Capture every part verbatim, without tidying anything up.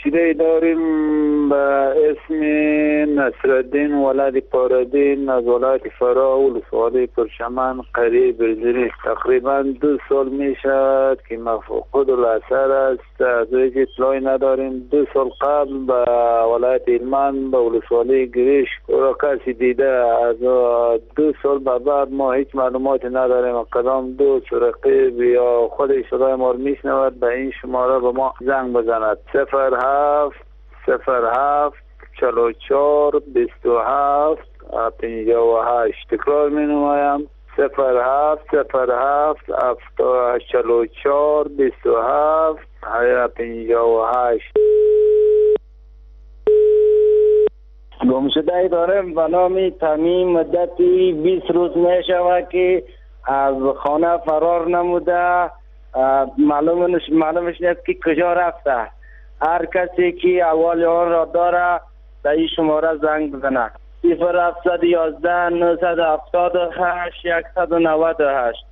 چیزی داریم به اسم نصرالدین ولد پارادین از ولایت فرا ولسوالی پرچمن قریه برزیلی. تقریبا دو سال می شود که مفقود الاثر است، از وجه اطلاعی نداریم. دو سال قبل به ولایت هلمند به ولسوالی گریش او کسی دیده. از دو سال بعد ما هیچ معلوماتی نداریم کدام دو رقیب یا خود صدای ما رو میشنود به این شماره به ما زنگ بزند. صفر هفت صفر هفت چهل و چهار بیست و هفت پنجاه و هشت. تکرار می نمایم: صفر هفت صفر هفت چهل و چهار بیست و هفت پنجاه و هشت. گمشده دارم به نام تمیم. مدتی بیست روز می شود که از خانه فرار نموده. معلومش معلومش نیست که کجا رفته. هر کسی که اول آن را داره به این شماره زنگ بزنه: صفر هفتصد و یازده نهصد و هفتاد و هشت صد و نود و هشت.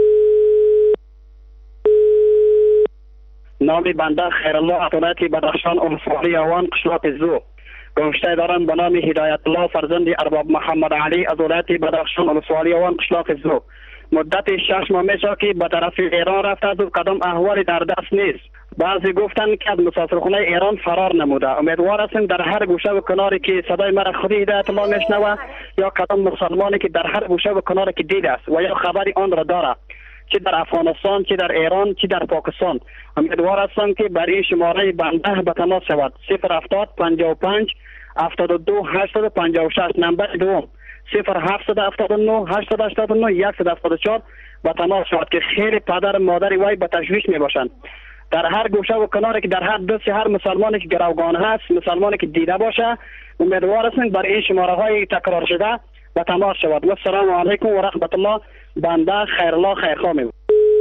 نام بنده خیرالله از ولایت بدخشان ولسوالی اوان قشلاق زو. گمشته دارم به نام هدایت الله فرزند ارباب محمد علی از ولایت بدخشان ولسوالی اوان قشلاق زو. مدت شش ماه میشه که به طرف ایران رفته و کدام احوالی در دست نیست. بعضی گفتن که از مسافرخانه ایران فرار نموده. امیدوار هستیم در هر گوشه و کناری که صدای مرا خودی هدایت الله میشنوه یا کدام مسلمانی که در هر گوشه و کناری که دیده است و یا خبری آن را داره، چه در افغانستان، چه در ایران، چه در پاکستان، امیدوار هستم که برای شماره بنده به تماس شود. صفر هفتاد پنجاه و پنج هفتاد و دو هشتصد و پنجاه و شش. نمبر دوم صفر هفتصد و هفتاد و نه هشتصد و هشتاد و نه صد و هفتاد و چهار به تماس شود که خیلی پدر مادر وای به تشویش می باشند. در هر گوشه و کناری که در هر دست هر مسلمانی که گروگان هست، مسلمانی که دیده باشه، امیدوار هستم برای این شماره های تکرار شده به تماس شود. و السلام علیکم و رحمت الله. بنده خیرالله خیرخواه می.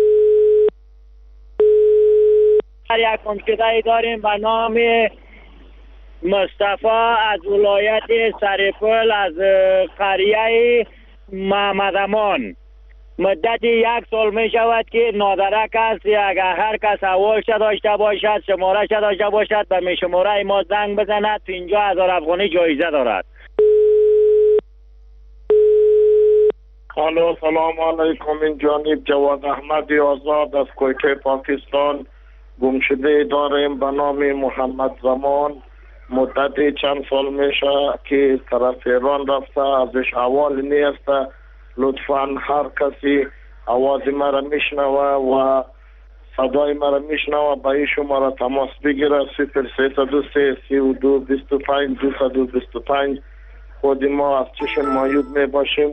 یک گمشده داریم به نام مصطفی از ولایت سرپل از قریه محمد امان. مدت یک سال می شود که نادرک است. اگر هر کس اولش داشته باشد، شمارش داشته باشد، به می شماره ما زنگ بزند. پنجاه هزار افغانی جایزه دارد. الو سلام علیکم. این جانب جواد احمد آزاد از کویته پاکستان. گمشده داریم به نام محمد زمان. مدت چند سال میشه که طرف ایران رفته، ازش احوال نیست. لطفاً هر کسی آواز مرا میشنوه و صدای مرا میشنوه به این شماره تماس بگیره: صفر سیصد و سه سی و دو بیست و پنج دویست و بیست و پنج. خود ما از چشم مایوب میباشیم.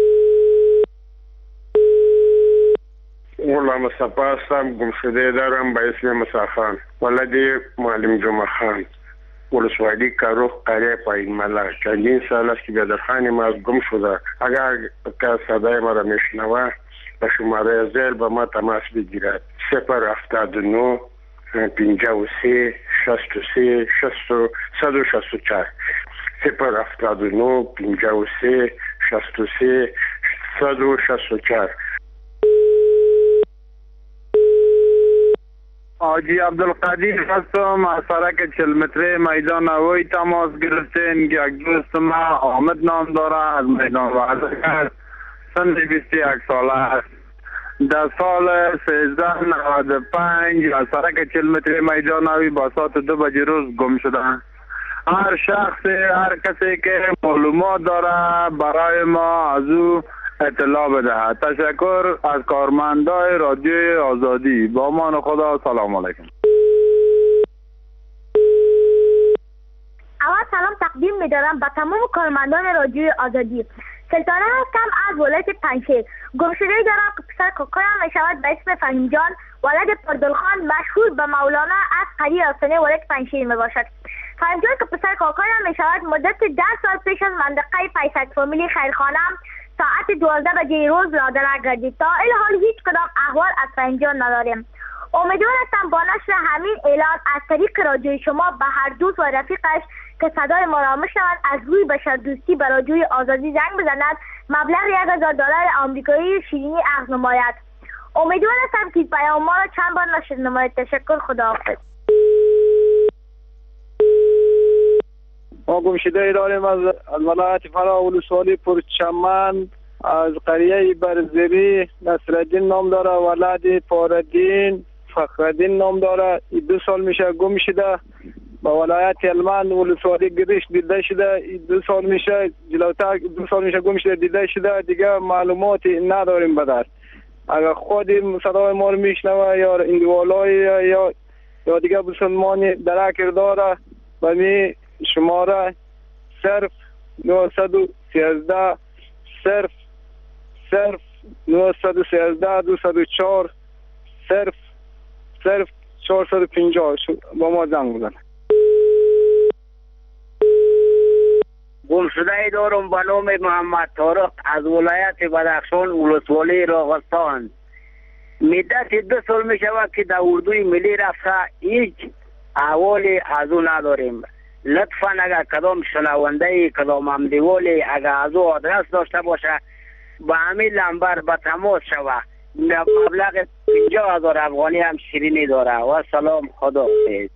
غلام مصطفی هستم. گمشده دارم به اسم مسافان ولد معلم جمعه خان ولسوالی کاروخ قریه پایین ملا. چندین سال است که بیادرخانی ما گم شده. اگر که صدای ما را میشنوه به شماره زیل به ما تماس بگیرد: صفر هفتاد و نه پنجاه و سه شصت و سه صد و شصت و چهار. صفر هفتاد و نه پنجاه و سه شصت و سه صد و شصت و چهار. آجی عبدالقدیر هستم از سرک چهل متره میدان هوایی تماس گرفتین که یک دوست ما حامد نام داره از میدان وعدک سن بیست و یک ساله است. در سال سیزده نود و پنج از سرک چهل متره میدان هوایی با ساعت دو بجه روز گم شده. هر شخص هر کسی که معلومات داره برای ما از او اطلاع بده. تشکر از کارمندای رادیوی آزادی. با امان خدا. سلام علیکم. اول سلام تقدیم می‌دارم به تمام کارمندان رادیوی آزادی. سلطانه هستم از ولایت پنجشیر. گمشده‌ای دارم که پسر کاکایم میشود به اسم فهیم جان ولد پردلخان مشهور به مولانا از قریه آستانه ولایت پنجشیر میباشد. فهیم جان که پسر کاکایم میشود مدت ده سال پیش از منطقه پیسک فامیلی خیرخانه ساعت دوازده بجه روز لادرک گردید. تا این حال هیچ کدام احوال از فهیم جان نداریم. امیدوار هستم با نشر همین اعلان از طریق رادیوی شما به هر دوست و رفیقش که صدای ما را میشنوند از روی بشردوستی به رادیوی آزادی زنگ بزند مبلغ یک هزار دلار آمریکایی شیرینی عرض نماید. امیدوار هستم که پیام ما را چند بار نشر نماید. تشکر. خداحافظ. ما گمشده داریم از از ولایت فرا ولسوالی پرچمن، از قریه برزری. نصرالدین نام داره، ولد پاردین فخردین نام داره. دو سال میشه گم شده. با ولایت هلمند ولسوالی گریش دیده شده. دو سال میشه جلوتر دو سال میشه گم شده دیده شده. دیگه معلوماتی نداریم به دست. اگر خود صدای ما رو میشنوه یا اندوالای یا یا دیگه مسلمانی درک داره و می شماره صرف نهصد و سیزده صرف صرف نهصد و سیزده دویست و چهار صرف صرف چهارصد و پنجاه با ما زنگ بزن. گمشده دارم به نام محمد طارق از ولایت بدخشان ولسوالی راغستان. مدت دو سال می شود که در اردوی ملی رفته هیچ احوالی از او نداریم. لطفا اگر کدام شنونده کدام همدیوالی اگر از او آدرس داشته باشه به همین لنبر به تماس شوه. مبلغ پنجاه هزار افغانی هم شیرینی داره. و سلام، خدا حافظ.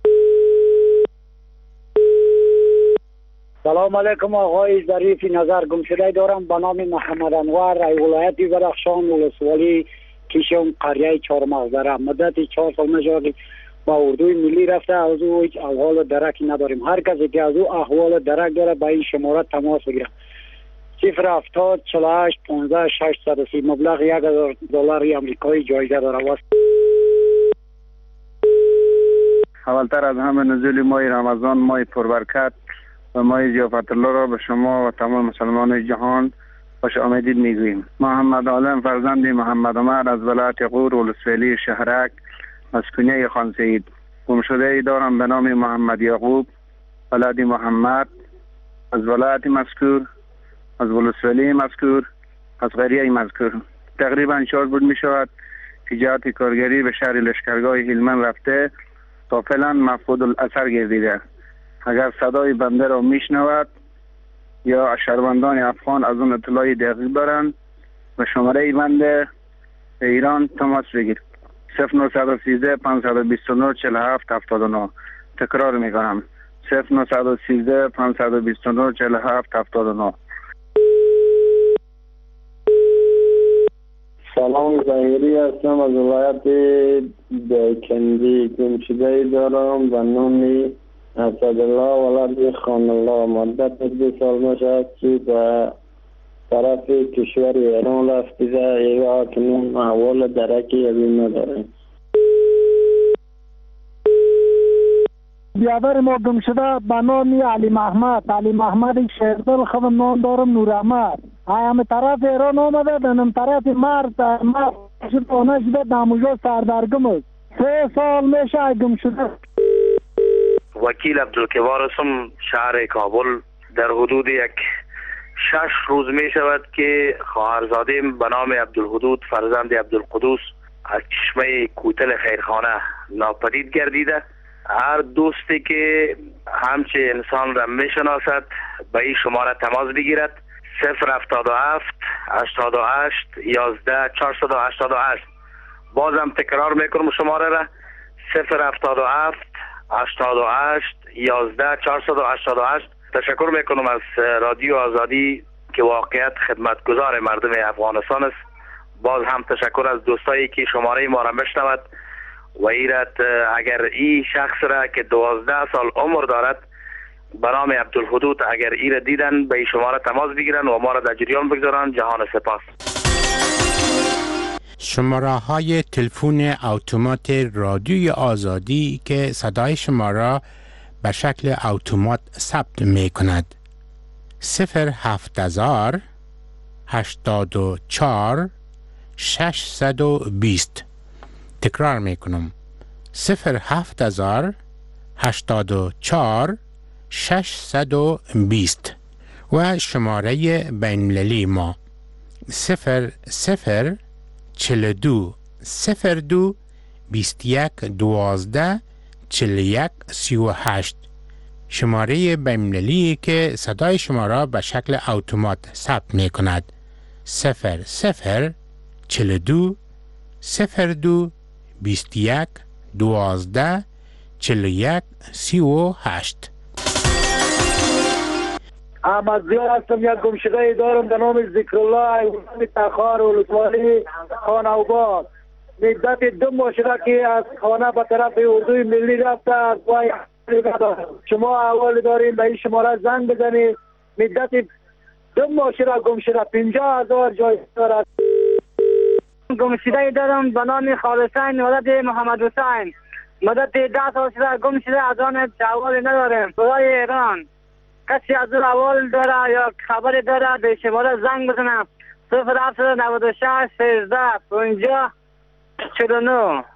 سلام علیکم آقای ظریف نظر. گمشده دارم به نام محمد انور، ای ولایت بدخشان ولسوالی کیشم قریه چهارمغزره. مدت چهار سال میشه با اردوی ملی رفته، از او هیچ احوال درکی نداریم. هر کسی که از او احوال درک داره به این شماره تماس بگیره. صفر هفتاد چهل و هشت پانزده ششصد و سی. مبلغ یک هزار دلار امریکایی جایزه داره. اولتر از همه نزول ماه رمضان، ماه پربرکت و ماه ضیافت الله را به شما و تمام مسلمان جهان خوش آمدید میگوییم. محمد عالم فرزند محمد عمر از ولایت غور ولسوالی شهرک مسکونی خان سید. گمشده دارم به نام محمد یعقوب ولد محمد از ولایت مذکور، از ولسوالی مذکور، از قریه مذکور. تقریبا چهار بود می شود که جهت کارگری به شهر لشکرگاه هلمند رفته تا فعلا مفقود الاثر گردیده. اگر صدای بنده را میشنود یا شهروندان افغان از اون اطلاعی دقیق دارند و شماره بنده ایران تماس بگیر. صفر نهصد و سیزده پانصد و بیست و نه چهل و هفت هفتاد و نه. تکرار میکنم صفر نهصد و سیزده پانصد و بیست و نه چهل و هفت هفتاد و نه. سلام، ظاهری هستم از ولایت دایکنی. گمشده دارم به نام اسدالله ولد خان الله. مدت دو سال میشه که به طرف کشور ایران رفته ایوه اکنون احوال درکی از این نداریم. بیادر ما گم شده به نام علی محمد. علی محمد شیردل خودم نام دارم نور احمد. همه طرف ایران آمده دنم طرف مرد مرد شد آنه شده دموجا سردرگم است. سه سال میشه گم شده. وکیل عبدالکبار هستم، شهر کابل. در حدود یک شش روز می شود که خواهرزادیم به نام عبدالحدود فرزند عبدالقدوس از چشمه کوتل خیرخانه ناپدید گردیده. هر دوستی که همچه انسان را می شناسد به این شماره تماس بگیرد. صفر هفتاد و هفت هشتاد و هشت یازده چهارصد و هشتاد و هشت. بازم تکرار میکنم شماره را صفر هفتاد و هفت هشتاد و هشت یازده چهارصد و هشتاد و هشت. تشکر میکنم از رادیو آزادی که واقعیت خدمتگزار مردم افغانستان است. باز هم تشکر از دوستایی که شماره ما را میشنود و ایرت اگر این شخص را که دوازده سال عمر دارد به نام عبدالحدود اگر ای را دیدن به این شماره تماس بگیرن و ما را در جریان بگذارن. جهان سپاس. شماره های تلفن اتومات رادیوی آزادی که صدای شما را به شکل اتومات ثبت می کند: صفر هفت هزار هشتاد و چهار ششصد و بیست. تکرار می کنم صفر هفت هزار هشتاد و چهار ششصد و بیست. و شماره بین‌المللی ما صفر صفر چهل و دو صفر دو بیست و یک دوازده چهل و یک سی و هشت. شماره بین‌المللی که صدای شما را به شکل اتومات ثبت می کند: صفر صفر چهل و دو صفر دو بیست و یک دوازده چهل و یک سی و هشت. احمد زیا هستم. یک گمشده دارم به نام ذکرالله ایوان تخار ولسوالی خانوباد. مدت دو ماه شده که از خانه به طرف اردوی ملی رفته از وای شما احوال داریم به این شماره زنگ بزنید. مدت دو ماه شده گم شده پنجاه هزار جای دارد. گمشده دارم به نام خالصین ولد محمد حسین. مدت ده سال شده گم شده از آن احوال نداریم. برای ایران کسی از اون احوال داره یا خبر داره به شماره زنگ بزنم. صفر هفت نود و شش سیزده پنجاه چهل و نه.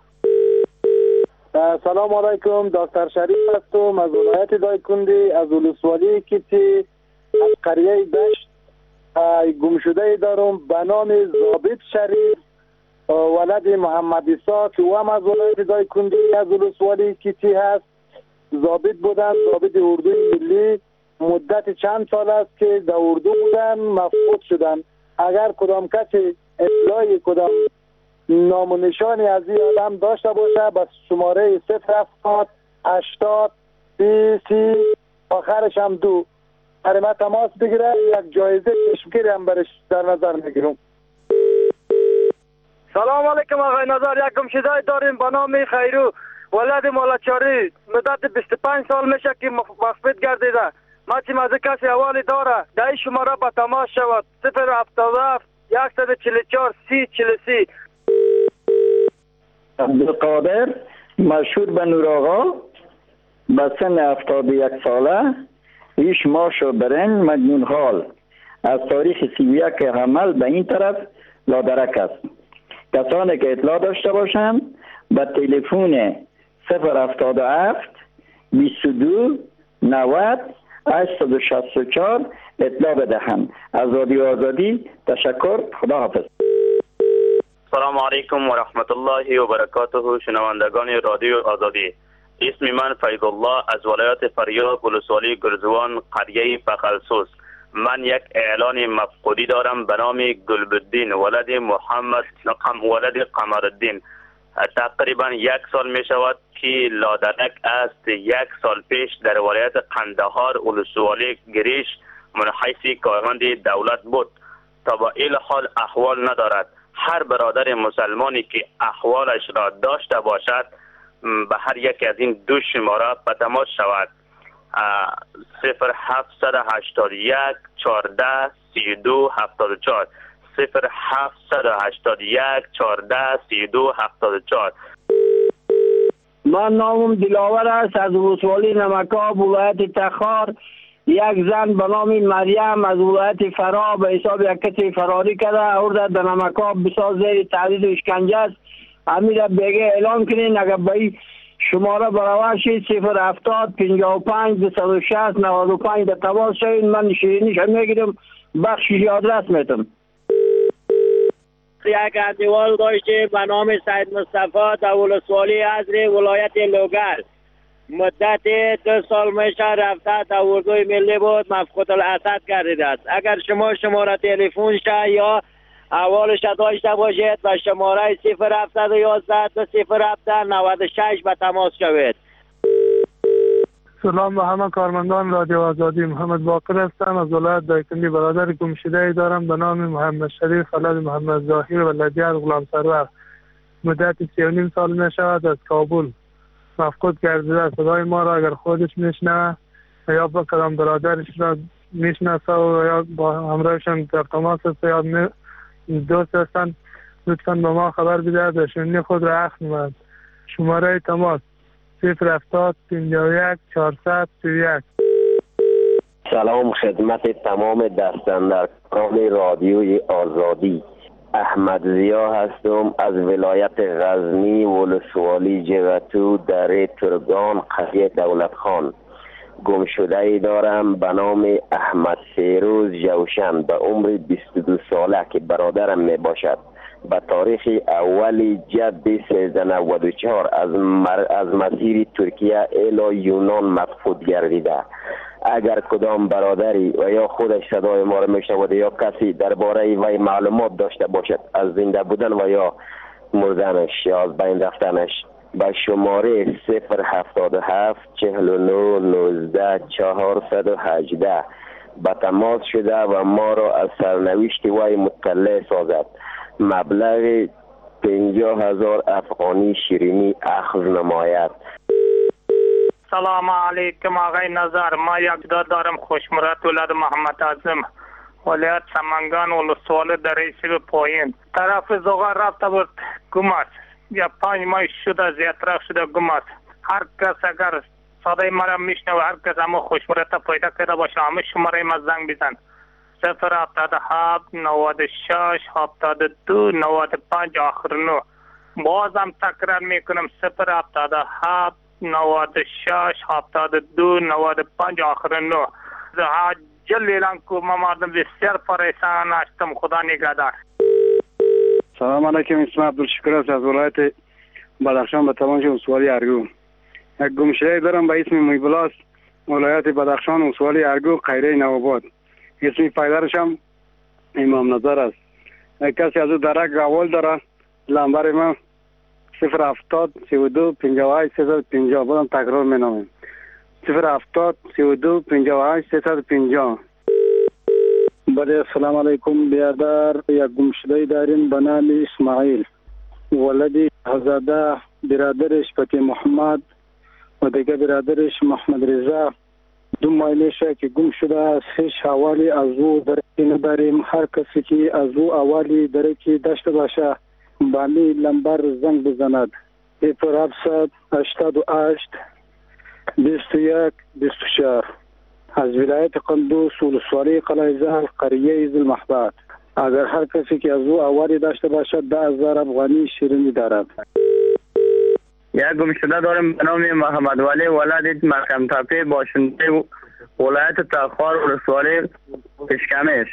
سلام علیکم، دکتر شریف هستم از ولایت دایکنډي از ولسوالی کیتی از قریه دشت. گمشده دارم به نام ضابط شریف ولد محمد عیسی که او هم از ولایت دایکنډي از ولسوالی کیتی هست. ضابط بودن، ضابط اردوی ملی. مدت چند سال است که در اردو بودن، مفقود شدن. اگر کدام کسی اطلاعی کدام نام و نشانی از این آدم داشته باشه بس شماره صفر هفتاد هشتاد سی سی آخرش هم دو برای تماس بگیره. یک جایزه تشکیل هم برش در نظر میگیرم. سلام علیکم آقای نظر. یک گمشده داریم به نام خیرو ولد مالچاری. مدت بیست و پنج سال میشه که مفقود گردیده. ما چیم از کسی حوالی داره در این شماره به تماس شود. صفر هفتاد و هفت صد و چهل و چهار سی چهل و سه. عبدالقادر مشهور به نور آقا به سن هفتاد و یک ساله. ایش ماش و برنج مجنون حال. از تاریخ سی و یک حمل به این طرف لادرک است. کسانی که اطلاع داشته باشند به تلفن صفر هفتاد و هفت بیست و دو نود هشتصد و شصت و چهار اطلاع بدهند. از رادیو آزادی تشکر. خدا حافظ. سلام علیکم و رحمت الله و برکاته. شنوندگان رادیو آزادی، اسم من فیض الله از ولایت فاریاب ولسوالی گرزوان قریه پخلسوس. من یک اعلان مفقودی دارم به نام گلبالدین ولد محمد ولد قمرالدین. تقریبا یک سال می شود که لادرک است. یک سال پیش در ولایت قندهار ولسوالی گریش منحیث کارمند دولت بود. تا با این حال احوال ندارد. هر برادر مسلمانی که احوالش را داشته باشد به هر یک از این دو شماره به تماس شود. صفر هفتصد و هشتاد و یک چهارده سی و دو هفتاد و چهار صفر هفتصد و هشتاد و یک چهارده سی و دو هفتاد و چهار. من نامم دلاور است از ولسوالی نمکاب ولایت تخار. یک زن به نام مریم از ولایت فرا به حساب یک کسی فراری کرده آورده در نمکاب بسیار زیر تهدید و اشکنجه است. امیر بیگه اعلام کنین اگر به این شماره برابر شید صفر هفتاد پنجاه و پنج دویست و شصت نود و پنج در تماس شوید. من شیرینیش هم میگیرم بخشش آدرس میتم. یک احوال داشته به نام سید مصطفی در ولسوالی ازری ولایت لوگر. مدت دو سال میشه رفته در اردوی ملی بود، مفقود الاسد گردیده است. اگر شما شماره تلفن شه یا احوالش داشته باشید به شماره صفر هفتصد و یازده دو صفر هفت نود و شش به تماس شوید. سلام به همه کارمندان رادیو آزادی. محمد باقر هستم از ولایت دایکنډي. برادر گمشده دارم به نام محمد شریف ولد محمد ظاهر ولدی از غلام سرور. مدت سی و نیم سال می شود از کابل مفقود گردیده. صدای ما را اگر خودش میشنوه یا با کدام برادرش را میشناسه و یا با همراهشان در تماس است یا دوست هستند لطفاً به ما خبر بده تا شنونی خود را اخذ نماید. شماره تماس صفر هفتاد پنجاه و یک چهارصد سی و یک. سلام خدمت تمام دستاندرکان رادیوی آزادی. احمد زیا هستم از ولایت غزنی ولسوالی جوتو دره ترگان قریه دولت خان. گمشده دارم به نام احمد فیروز جوشن به عمر بیست و دو ساله که برادرم می باشد. به تاریخ اولی جد سیزده نود و چهار از, مر... از مسیر ترکیه الی یونان مفقود گردیده. اگر کدام برادری و یا خودش صدای ما را میشنود یا کسی درباره وی معلومات داشته باشد از زنده بودن و یا مردنش یا از بین رفتنش به شماره صفر هفتاد و هفت چهل و نه نوزده چهارصد و هجده به تماس شده و ما را از سرنوشت وی مطلع سازد. مبلغ پنجاه هزار افغانی شیرینی اخذ نماید. سلام علیکم آقای نظر. ما یک داد دارم خوشمرد ولد محمد اعظم ولایت سمنگان ولسوالی در ریسیب پایین طرف زغار رفته بود گم است. یا پنج ماه شده از یطرق شده گم است. هر کس اگر صدای مرا میشنوه هر کس اما خوشمرد پیدا کرده باشه همه شماره ما زنگ بزن. صفر هفتاد هفت نود و شش هفتاد و دو نود و پنج آخر نو. بازم تکرار میکنم صفر هفتاد هفت نود و شش هفتاد و دو نود و پنج آخر نو. عجل اعلان کو ما مردم بسیار پریشان هستم. خدا نگهدار. سلام علیکم. اسم عبدالشکر است از ولایت بدخشان به تمام ولسوالی ارگو. یک گمشده دارم به اسم مویبلاس ولایت بدخشان ولسوالی ارگو قیره نوآباد. اسم پایدارش هم امام نظر است. کسی از او درک اول داره لنبر ما صفر هفتاد سی و دو پنجاه و هشت سیصد و پنجاه. بازم تکرار مینامیم صفر هفتاد سی و دو پنجاه و هشت سیصد و پنجاه. بله السلام علیکم بیادر. یک گمشده داریم به نام اسماعیل ولدی هزاده برادرش پتی محمد و دیگه برادرش محمد رضا. دو ماه میشه که گم شده است. هیچ حوالی از او درکی نداریم. هر کسی که از او حوالی درکی داشته باشه به می لنبر زنگ بزند صفر هفتصد هشتاد و هشت بیست و یک بیست و چهار از ولایت قندوز ولسوالی قلعه زهر قریه ذوالمحبت. اگر هر کسی که از او حوالی داشته باشه ده هزار افغانی شیرینی دارد. یک گمشده دارم به نام محمد ولی ولد محکم تپه باشنده ولایت تخار ولسوالی پشکمش.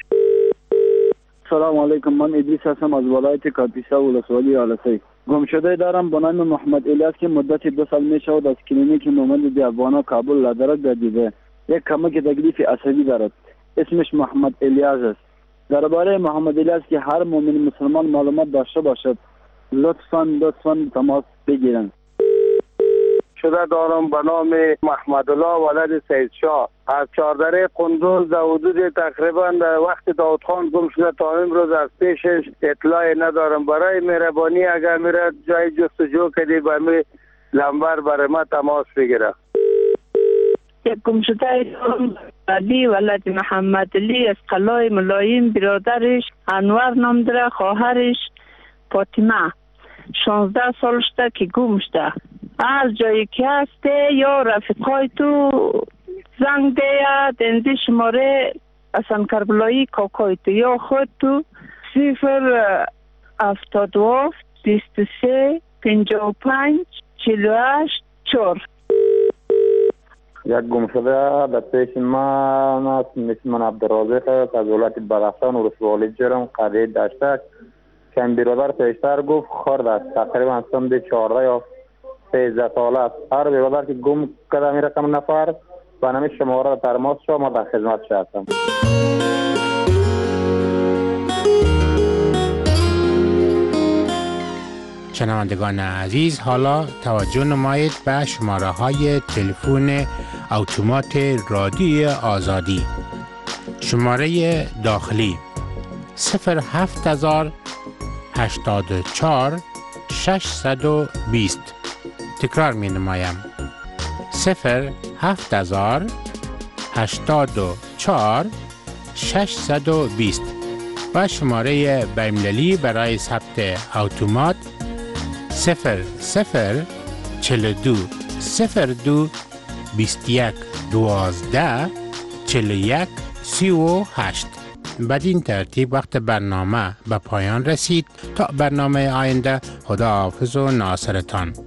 سلام علیکم. من ادریس هستم از ولایت کاپیسا ولسوالی آلسه. گمشده دارم به نام محمد الیاس که مدت دو سال می شود از کلینیک نومند دیابانا کابل لادرک گردیده. یک کمک تکلیف عصبی دارد. اسمش محمد الیاس است. درباره محمد الیاس که هر مؤمن مسلمان معلومات داشته باشد لطفاً لطفاً تماس بگیرند. شده دارم به نام محمد الله ولد سید شاه از چهاردره قندوز در حدود تقریبا در وقت داود خان گم شده تا امروز از پیشش اطلاعی ندارم. برای مهربانی اگر میره جای جستجو کردی به می لنبر برای ما تماس بگیره. یک گمشده علی ولد محمد علی از قلعه ملایم برادرش انور نام داره خواهرش فاطمه شانزده سال شده که گم شده. از جایی که هسته یا رفیقای تو زنگ ده یا دنده شماره اصلا کربلایی کاکای تو یا خود تو صفر هفتاد و هفت بیست و سه پنجاه و پنج چهل و هشت چهار. یک گمشده در پیش من است. مثل من عبدالرازق است از ولایت بدخشان ولسوالی جرم قریه دشتک که این برادر پیشتر گفت خرد است. تقریبا سن چهارده یا سیزده ساله است. هر برادر که گم کرده می رقم نفر و نمی شماره ترماس شد ما در خدمت هستم. شنوندگان عزیز حالا توجه نمایید به شماره های تلفن اتومات رادیوی آزادی. شماره داخلی صفر هفت هزار هشتاد و چهار ششصد و بیست. تکرار می نمایم صفر هفت هزار هشتاد و چهار ششصد و بیست و شماره بین‌المللی برای ثبت اتومات صفر صفر چهل و دو صفر دو بیست و یک دوازده چهل و یک سی و هشت. بدین ترتیب وقت برنامه به پایان رسید. تا برنامه آینده خدا حافظ و ناصرتان.